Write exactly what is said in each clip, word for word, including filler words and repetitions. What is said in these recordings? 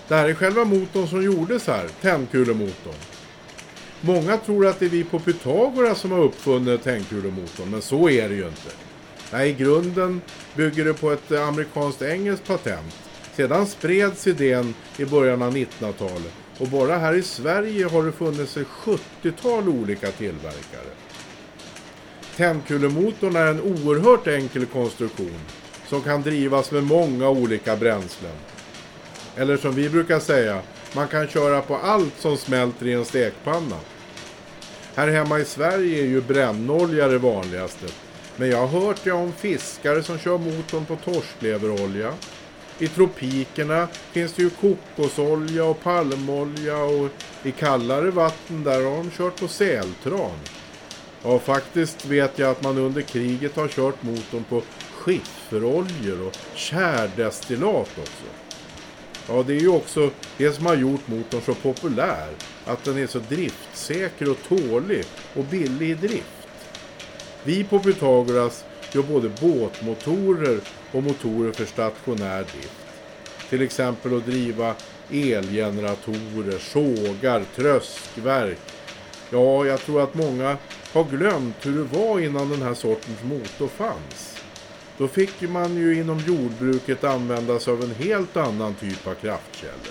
Det här är själva motorn som gjordes här, tändkulemotorn. Många tror att det är vi på Pythagoras som har uppfunnit tändkulemotorn, men så är det ju inte. Nej, i grunden bygger det på ett amerikanskt-engelskt patent. Sedan spreds idén i början av nittonhundratalet och bara här i Sverige har det funnits ett sjuttiotal olika tillverkare. Tändkulemotorn är en oerhört enkel konstruktion som kan drivas med många olika bränslen. Eller som vi brukar säga, man kan köra på allt som smälter i en stekpanna. Här hemma i Sverige är ju brännolja det vanligaste. Men jag har hört ja om fiskare som kör motorn på torskleverolja. I tropikerna finns det ju kokosolja och palmolja och i kallare vatten där har de kört på sältran. Ja, faktiskt vet jag att man under kriget har kört motorn på skifferoljor och kärdestillat också. Ja, det är ju också det som har gjort motorn så populär, att den är så driftsäker och tålig och billig i drift. Vi på Pythagoras gör både båtmotorer och motorer för stationär drift. Till exempel att driva elgeneratorer, sågar, tröskverk. Ja, jag tror att många har glömt hur det var innan den här sortens motor fanns. Då fick man ju inom jordbruket använda sig av en helt annan typ av kraftkällor.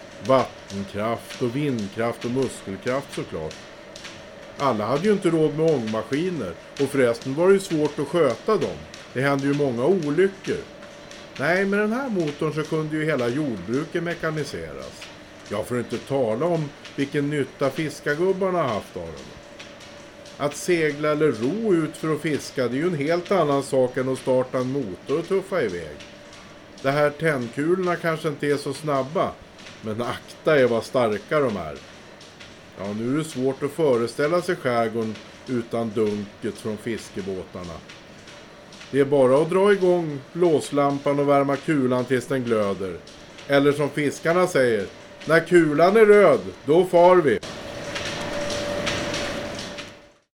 Vattenkraft och vindkraft och muskelkraft såklart. Alla hade ju inte råd med ångmaskiner och förresten var det ju svårt att sköta dem. Det hände ju många olyckor. Nej, med den här motorn så kunde ju hela jordbruket mekaniseras. Jag får inte tala om vilken nytta fiskargubbarna har haft av den. Att segla eller ro ut för att fiska, det är ju en helt annan sak än att starta en motor och tuffa iväg. Det här tändkulorna kanske inte är så snabba, men akta är vad starka de är. Ja, nu är det svårt att föreställa sig skärgården utan dunket från fiskebåtarna. Det är bara att dra igång blåslampan och värma kulan tills den glöder. Eller som fiskarna säger, när kulan är röd, då far vi.